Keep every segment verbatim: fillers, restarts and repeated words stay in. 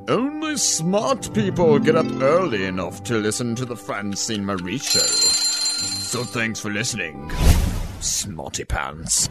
Only smart people get up early enough to listen to the Francine Marie Show. So thanks for listening, Smarty Pants.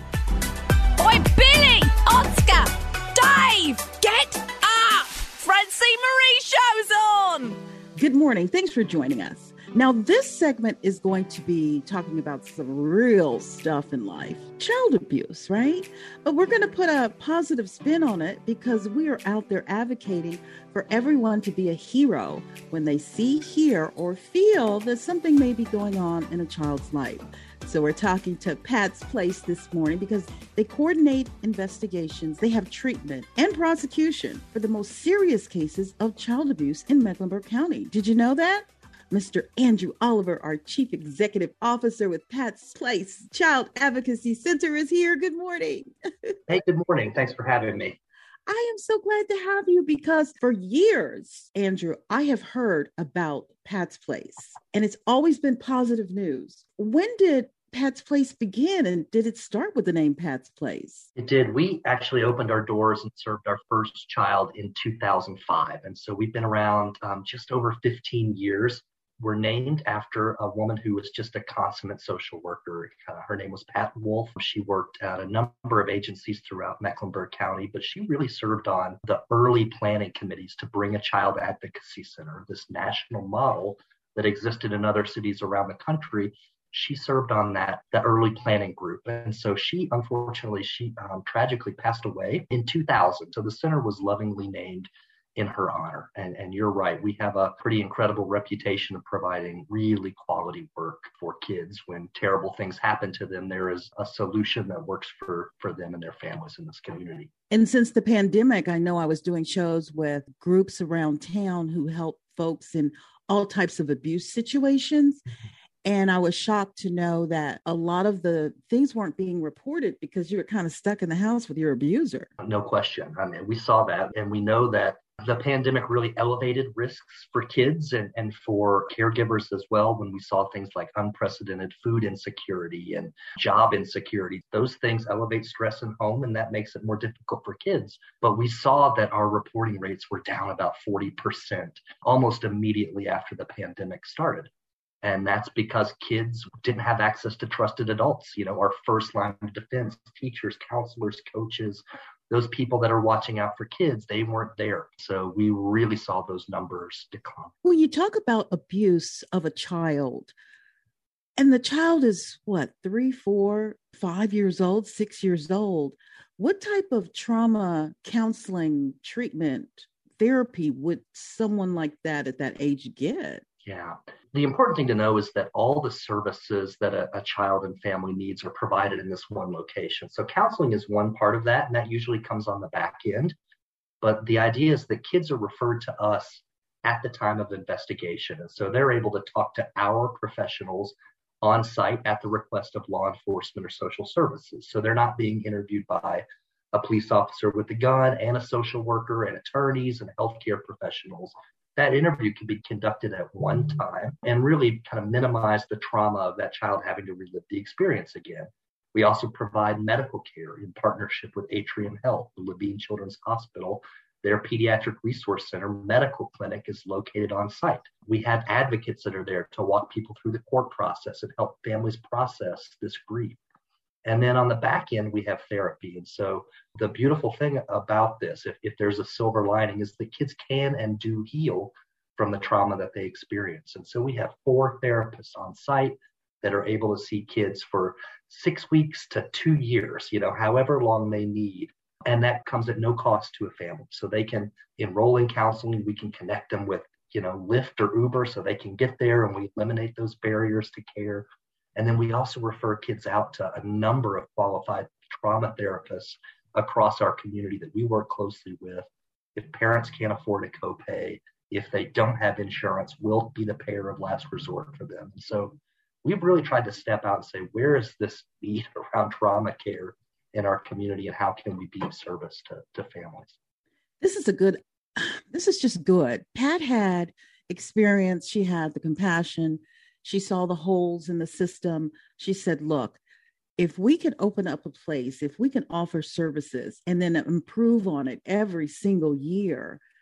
Oi, Billy! Oscar! Dave! Get up! Francine Marie Show's on! Good morning. Thanks for joining us. Now, this segment is going to be talking about some real stuff in life. Child abuse, right? But we're going to put a positive spin on it because we are out there advocating for everyone to be a hero when they see, hear, or feel that something may be going on in a child's life. So we're talking to Pat's Place this morning because they coordinate investigations, they have treatment and prosecution for the most serious cases of child abuse in Mecklenburg County. Did you know that? Mister Andrew Oliver, our Chief Executive Officer with Pat's Place Child Advocacy Center, is here. Good morning. Hey, good morning. Thanks for having me. I am so glad to have you because for years, Andrew, I have heard about Pat's Place, and it's always been positive news. When did Pat's Place begin, and did it start with the name Pat's Place? It did. We actually opened our doors and served our first child in two thousand five, and so we've been around um, just over fifteen years. We're named after a woman who was just a consummate social worker. Uh, her name was Pat Wolf. She worked at a number of agencies throughout Mecklenburg County, but she really served on the early planning committees to bring a child advocacy center, this national model that existed in other cities around the country. She served on that, the early planning group. And so she, unfortunately, she um, tragically passed away in two thousand. So the center was lovingly named in her honor. And, and you're right, we have a pretty incredible reputation of providing really quality work for kids. When terrible things happen to them, there is a solution that works for, for them and their families in this community. And since the pandemic, I know I was doing shows with groups around town who help folks in all types of abuse situations. And I was shocked to know that a lot of the things weren't being reported because you were kind of stuck in the house with your abuser. No question. I mean, we saw that, and we know that the pandemic really elevated risks for kids and, and for caregivers as well when we saw things like unprecedented food insecurity and job insecurity. Those things elevate stress in home, and that makes it more difficult for kids. But we saw that our reporting rates were down about forty percent almost immediately after the pandemic started. And that's because kids didn't have access to trusted adults, you know, our first line of defense, teachers, counselors, coaches, those people that are watching out for kids, they weren't there. So we really saw those numbers decline. When you talk about abuse of a child, and the child is what, three, four, five years old, six years old, what type of trauma counseling, treatment, therapy would someone like that at that age get? Yeah. The important thing to know is that all the services that a, a child and family needs are provided in this one location. So counseling is one part of that, and that usually comes on the back end. But the idea is that kids are referred to us at the time of investigation. And so they're able to talk to our professionals on site at the request of law enforcement or social services. So they're not being interviewed by a police officer with a gun and a social worker and attorneys and healthcare professionals. That interview can be conducted at one time and really kind of minimize the trauma of that child having to relive the experience again. We also provide medical care in partnership with Atrium Health, the Levine Children's Hospital. Their pediatric resource center medical clinic is located on site. We have advocates that are there to walk people through the court process and help families process this grief. And then on the back end, we have therapy. And so the beautiful thing about this, if, if there's a silver lining, is that kids can and do heal from the trauma that they experience. And so we have four therapists on site that are able to see kids for six weeks to two years, you know, however long they need. And that comes at no cost to a family. So they can enroll in counseling. We can connect them with, you know, Lyft or Uber so they can get there, and we eliminate those barriers to care. And then we also refer kids out to a number of qualified trauma therapists across our community that we work closely with. If parents can't afford a copay, if they don't have insurance, we'll be the payer of last resort for them. So we've really tried to step out and say, where is this need around trauma care in our community, and how can we be of service to, to families? This is a good, this is just good. Pat had experience. She had the compassion. She saw the holes in the system. She said, look, if we can open up a place, if we can offer services and then improve on it every single year,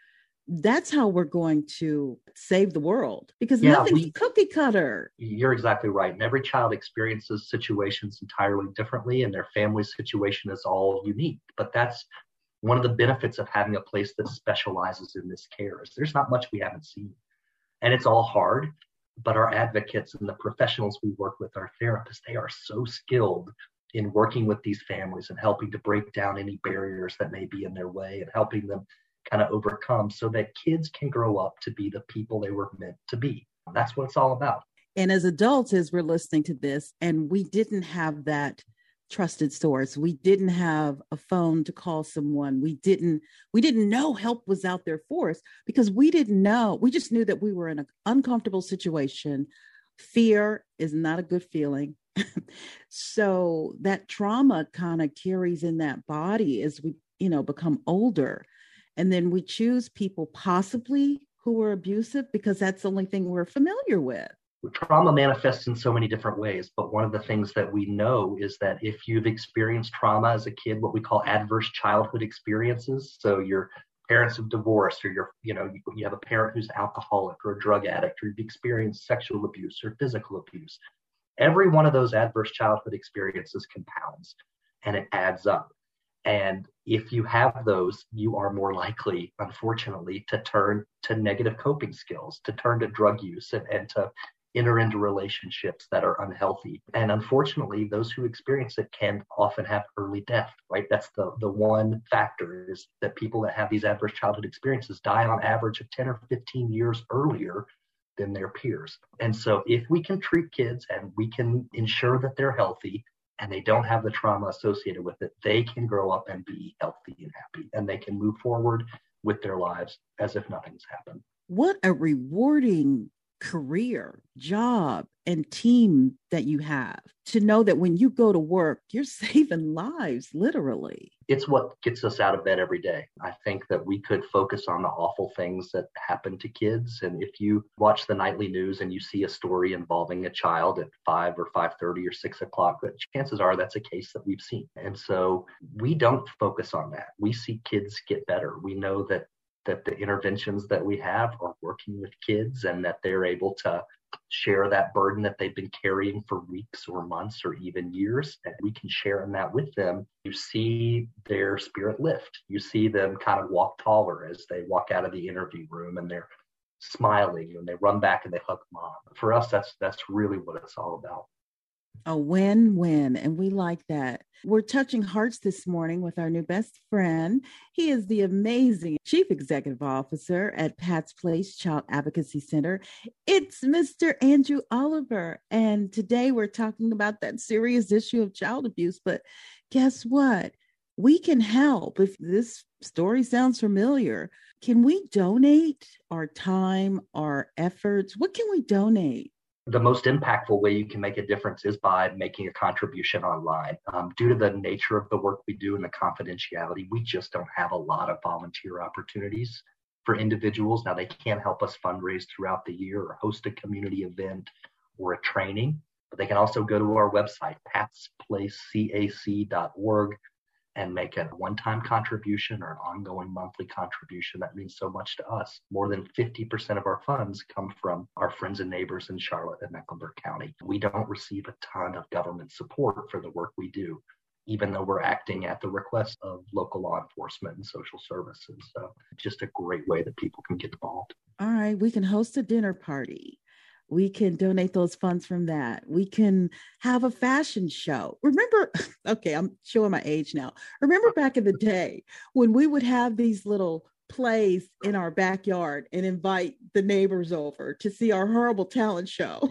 that's how we're going to save the world, because Yeah, nothing's we- cookie cutter. You're exactly right. And every child experiences situations entirely differently, and their family situation is all unique. But that's one of the benefits of having a place that specializes in this care is there's not much we haven't seen. And it's all hard, but our advocates and the professionals we work with, our therapists, they are so skilled in working with these families and helping to break down any barriers that may be in their way and helping them kind of overcome so that kids can grow up to be the people they were meant to be. That's what it's all about. And as adults, as we're listening to this, and we didn't have that trusted source, we didn't have a phone to call someone, we didn't we didn't know help was out there for us, because we didn't know. We just knew that we were in an uncomfortable situation. Fear is not a good feeling. So that trauma kind of carries in that body as we, you know, become older. And then we choose people possibly who are abusive because that's the only thing we're familiar with. Trauma manifests in so many different ways, but one of the things that we know is that if you've experienced trauma as a kid, what we call adverse childhood experiences, so your parents have divorced, or you're, you know, you, you have a parent who's alcoholic or a drug addict, or you've experienced sexual abuse or physical abuse, every one of those adverse childhood experiences compounds and it adds up. And if you have those, you are more likely, unfortunately, to turn to negative coping skills, to turn to drug use and, and to enter into relationships that are unhealthy. And unfortunately, those who experience it can often have early death, right? That's the, the one factor, is that people that have these adverse childhood experiences die on average of ten or fifteen years earlier than their peers. And so if we can treat kids and we can ensure that they're healthy and they don't have the trauma associated with it, they can grow up and be healthy and happy, and they can move forward with their lives as if nothing's happened. What a rewarding career, job, and team that you have, to know that when you go to work, you're saving lives, literally. It's what gets us out of bed every day. I think that we could focus on the awful things that happen to kids. And if you watch the nightly news and you see a story involving a child at five or five thirty or six o'clock, but chances are that's a case that we've seen. And so we don't focus on that. We see kids get better. We know that that the interventions that we have are working with kids, and that they're able to share that burden that they've been carrying for weeks or months or even years, and we can share in that with them. You see their spirit lift. You see them kind of walk taller as they walk out of the interview room, and they're smiling and they run back and they hug mom. For us, that's that's really what it's all about. A win-win, and we like that. We're touching hearts this morning with our new best friend. He is the amazing Chief Executive Officer at Pat's Place Child Advocacy Center. It's Mister Andrew Oliver, and today we're talking about that serious issue of child abuse. But guess what? We can help. If this story sounds familiar, can we donate our time, our efforts? What can we donate? The most impactful way you can make a difference is by making a contribution online. Um, due to the nature of the work we do and the confidentiality, we just don't have a lot of volunteer opportunities for individuals. Now, they can help us fundraise throughout the year or host a community event or a training, but they can also go to our website, pats place cac dot org, and make a one-time contribution or an ongoing monthly contribution. That means so much to us. More than fifty percent of our funds come from our friends and neighbors in Charlotte and Mecklenburg County. We don't receive a ton of government support for the work we do, even though we're acting at the request of local law enforcement and social services. So just a great way that people can get involved. All right, we can host a dinner party. We can donate those funds from that. We can have a fashion show. Remember, okay, I'm showing my age now. Remember back in the day when we would have these little plays in our backyard and invite the neighbors over to see our horrible talent show.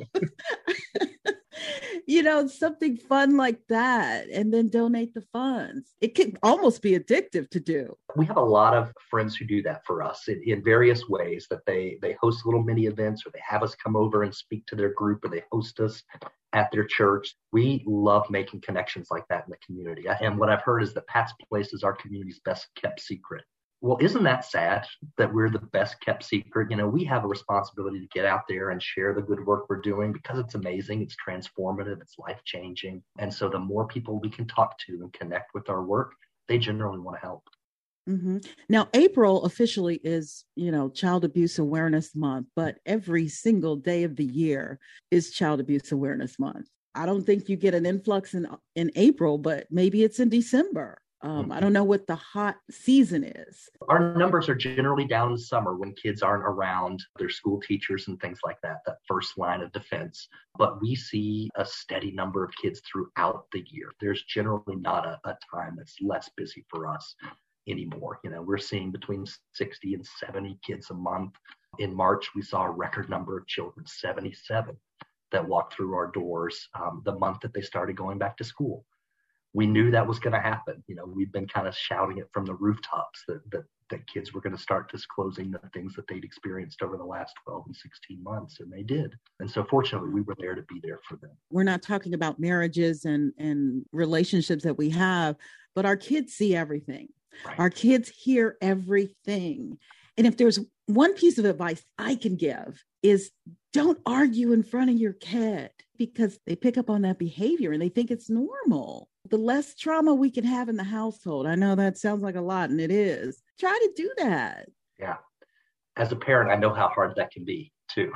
You know, something fun like that, and then donate the funds. It can almost be addictive to do. We have a lot of friends who do that for us in, in various ways, that they, they host little mini events, or they have us come over and speak to their group, or they host us at their church. We love making connections like that in the community. And what I've heard is that Pat's Place is our community's best kept secret. Well, isn't that sad that we're the best kept secret? You know, we have a responsibility to get out there and share the good work we're doing, because it's amazing, it's transformative, it's life-changing. And so the more people we can talk to and connect with our work, they generally want to help. Mm-hmm. Now, April officially is, you know, Child Abuse Awareness Month, but every single day of the year is Child Abuse Awareness Month. I don't think you get an influx in in April, but maybe it's in December. Um, I don't know what the hot season is. Our numbers are generally down in summer when kids aren't around their school teachers and things like that, that first line of defense. But we see a steady number of kids throughout the year. There's generally not a, a time that's less busy for us anymore. You know, we're seeing between sixty and seventy kids a month. In March, we saw a record number of children, seventy-seven, that walked through our doors um, the month that they started going back to school. We knew that was going to happen. You know, we've been kind of shouting it from the rooftops that, that, that kids were going to start disclosing the things that they'd experienced over the last twelve and sixteen months, and they did. And so fortunately, we were there to be there for them. We're not talking about marriages and, and relationships that we have, but our kids see everything. Right. Our kids hear everything. And if there's one piece of advice I can give is don't argue in front of your kid, because they pick up on that behavior and they think it's normal. The less trauma we can have in the household. I know that sounds like a lot, and it is. Try to do that. Yeah. As a parent, I know how hard that can be too.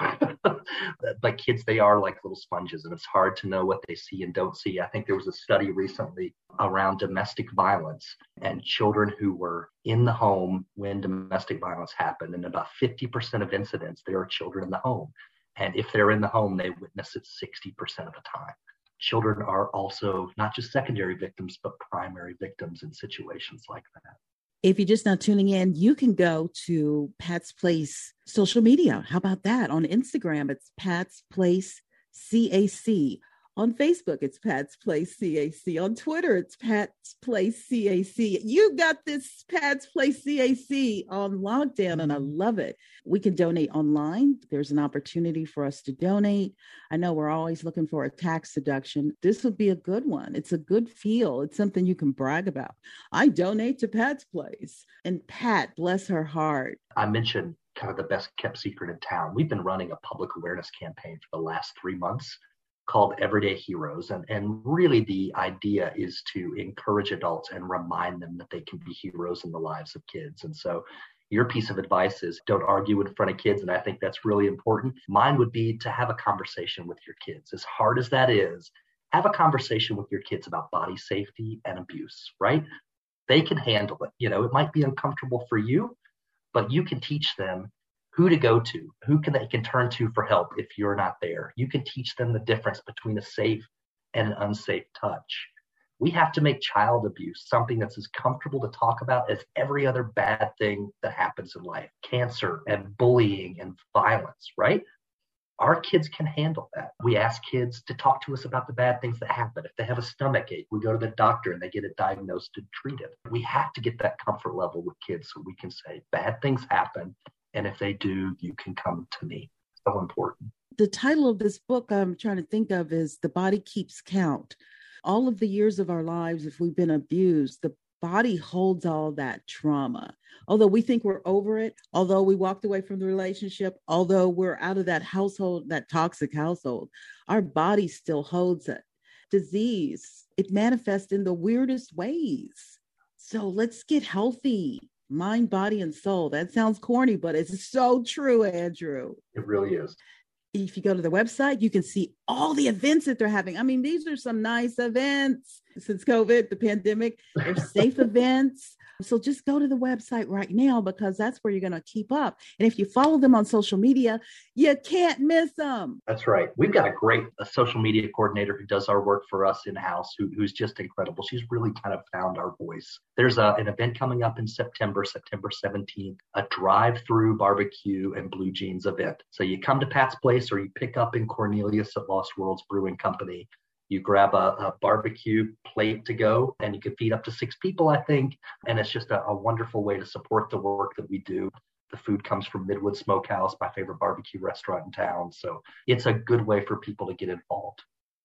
But kids, they are like little sponges, and it's hard to know what they see and don't see. I think there was a study recently around domestic violence and children who were in the home when domestic violence happened. And about fifty percent of incidents, there are children in the home. And if they're in the home, they witness it sixty percent of the time. Children are also not just secondary victims, but primary victims in situations like that. If you're just now tuning in, you can go to Pat's Place social media. How about that? On Instagram, it's Pat's Place C A C. On Facebook, it's Pat's Place C A C. On Twitter, it's Pat's Place C A C. You got this Pat's Place C A C on lockdown, and I love it. We can donate online. There's an opportunity for us to donate. I know we're always looking for a tax deduction. This would be a good one. It's a good feel. It's something you can brag about. I donate to Pat's Place. And Pat, bless her heart. I mentioned kind of the best kept secret in town. We've been running a public awareness campaign for the last three months called Everyday Heroes. And, and really the idea is to encourage adults and remind them that they can be heroes in the lives of kids. And so your piece of advice is don't argue in front of kids. And I think that's really important. Mine would be to have a conversation with your kids. As hard as that is, have a conversation with your kids about body safety and abuse, right? They can handle it. You know, it might be uncomfortable for you, but you can teach them who to go to, who can they can turn to for help if you're not there. You can teach them the difference between a safe and an unsafe touch. We have to make child abuse something that's as comfortable to talk about as every other bad thing that happens in life, cancer and bullying and violence, right? Our kids can handle that. We ask kids to talk to us about the bad things that happen. If they have a stomach ache, we go to the doctor and they get it diagnosed and treated. We have to get that comfort level with kids so we can say bad things happen. And if they do, you can come to me. So important. The title of this book I'm trying to think of is The Body Keeps Count. All of the years of our lives, if we've been abused, the body holds all that trauma. Although we think we're over it, although we walked away from the relationship, although we're out of that household, that toxic household, our body still holds it. Disease, it manifests in the weirdest ways. So let's get healthy. Mind, body, and soul. That sounds corny, but it's so true, Andrew. It really is. If you go to the website, you can see all the events that they're having. I mean, these are some nice events since COVID, the pandemic. They're safe events. So just go to the website right now, because that's where you're going to keep up. And if you follow them on social media, you can't miss them. That's right. We've got a great a social media coordinator who does our work for us in-house, who, who's just incredible. She's really kind of found our voice. There's a, an event coming up in September, September seventeenth, a drive-through barbecue and blue jeans event. So you come to Pat's Place or you pick up in Cornelius at Lost Worlds Brewing Company. You grab a, a barbecue plate to go, and you can feed up to six people, I think. And it's just a, a wonderful way to support the work that we do. The food comes from Midwood Smokehouse, my favorite barbecue restaurant in town. So it's a good way for people to get involved.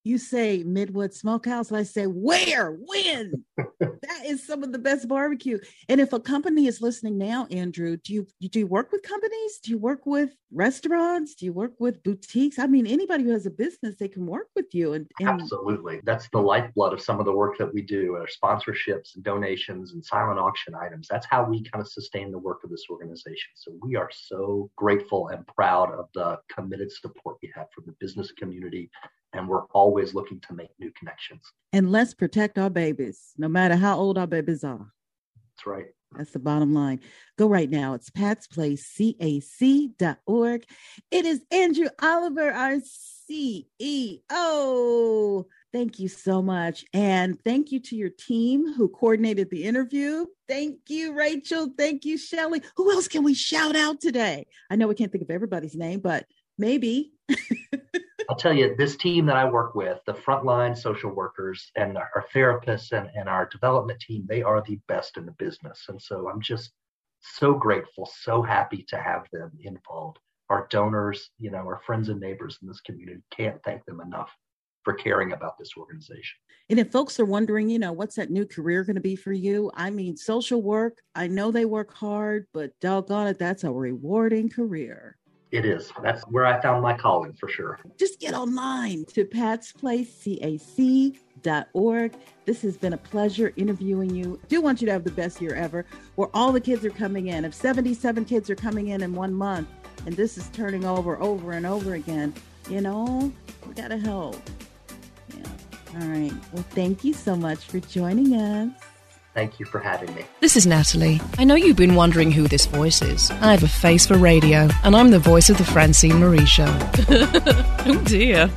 You say Midwood Smokehouse, I say, where? When? That is some of the best barbecue. And if a company is listening now, Andrew, do you do you work with companies? Do you work with restaurants? Do you work with boutiques? I mean, anybody who has a business, they can work with you. And, and absolutely, that's the lifeblood of some of the work that we do, our sponsorships and donations and silent auction items. That's how we kind of sustain the work of this organization. So we are so grateful and proud of the committed support we have from the business community. And we're always looking to make new connections. And let's protect our babies, no matter how old our babies are. That's right. That's the bottom line. Go right now. It's Pat's Place C A C dot org. It is Andrew Oliver, our C E O. Thank you so much. And thank you to your team who coordinated the interview. Thank you, Rachel. Thank you, Shelley. Who else can we shout out today? I know we can't think of everybody's name, but maybe. I'll tell you, this team that I work with, the frontline social workers and our therapists and, and our development team, they are the best in the business. And so I'm just so grateful, so happy to have them involved. Our donors, you know, our friends and neighbors in this community, can't thank them enough for caring about this organization. And if folks are wondering, you know, what's that new career going to be for you? I mean, social work, I know they work hard, but doggone it, that's a rewarding career. It is. That's where I found my calling for sure. Just get online to Pat's Place C A C dot org. This has been a pleasure interviewing you. I do want you to have the best year ever, where all the kids are coming in. If seventy-seven kids are coming in in one month, and this is turning over, over and over again, you know, we got to help. Yeah. All right. Well, thank you so much for joining us. Thank you for having me. This is Natalie. I know you've been wondering who this voice is. I have a face for radio, and I'm the voice of the Francine Marie Show. Oh dear.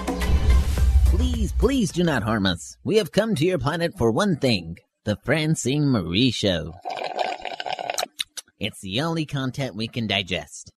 Please, please do not harm us. We have come to your planet for one thing, the Francine Marie Show. It's the only content we can digest.